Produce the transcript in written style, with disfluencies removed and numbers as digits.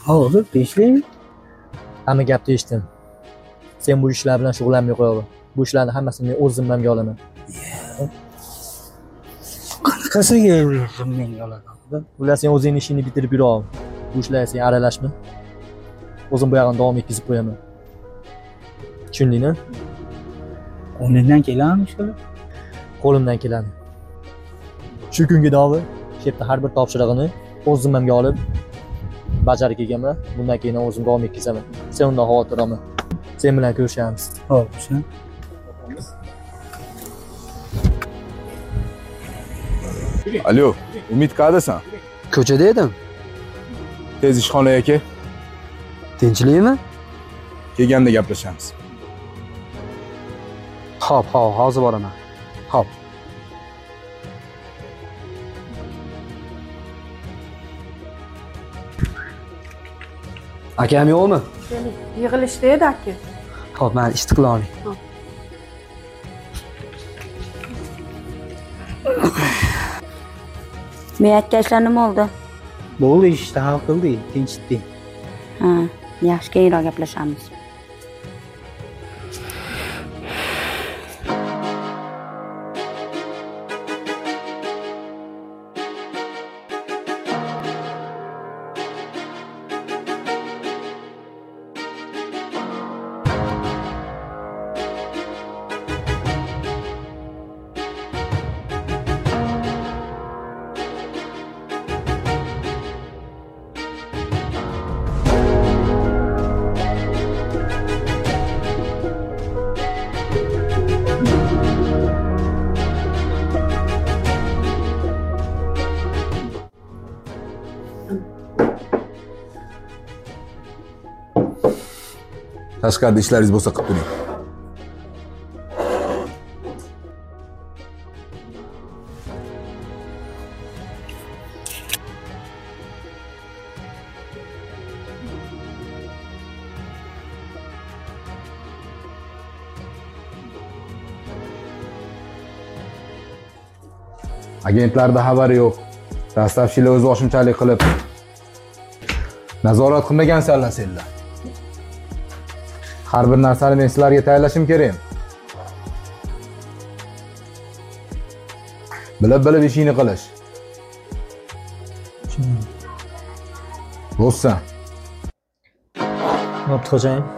Hozir ishlaymi? Hamma gapni eshitdim. Sen bu ishlar bilan shug'ullanmay qo'yaver. Bu ishlarni hammasini men o'z zimmamga olaman. Qanaqasiga menga oladi? Ular sen o'zingning ishingni bitirib yura ol. Bu ishlarga sen aralashma. O'zim bu yog'ini davom etkazib qo'yaman. Tushundingmi? Qo'lingdan keladimi shu? Qo'limdan keladi. Shu kunga davi shu yerda har bir topshirig'ini o'z zimmamga olib bajarib kelganman. Bundan keyin o'zim davom etkazaman. Sen undan xavotir olma. Sen bilan ko'rishamiz. Xo'p, sen. Alo, Umid qayerdasan? Ko'chada edim. Tez ishxonaga kel. Tinchlikmi? Kelganda gaplashamiz. Xo'p, hozir boraman. Xo'p. Akam yo'qmi? Yig'ilishda edi aka. Xo'p, men ishni qila oling. Men aytgan ishlar nima bo'ldi? Bo'ldi, ishni hal qildik, tinchitdik. Ha, yaxshi, keyinroq gaplashamiz. Tashqarida ishlaringiz bo'lsa qilib turing. Agentlarda xabari yo'q. Dastavchilar o'z oshimchalik qilib nazorat qilmagansanlar senlar. Har bir narsani men sizlarga tayyorlashim kerak. Bilib ishingni qilish. Bo'pti, xo'jayim.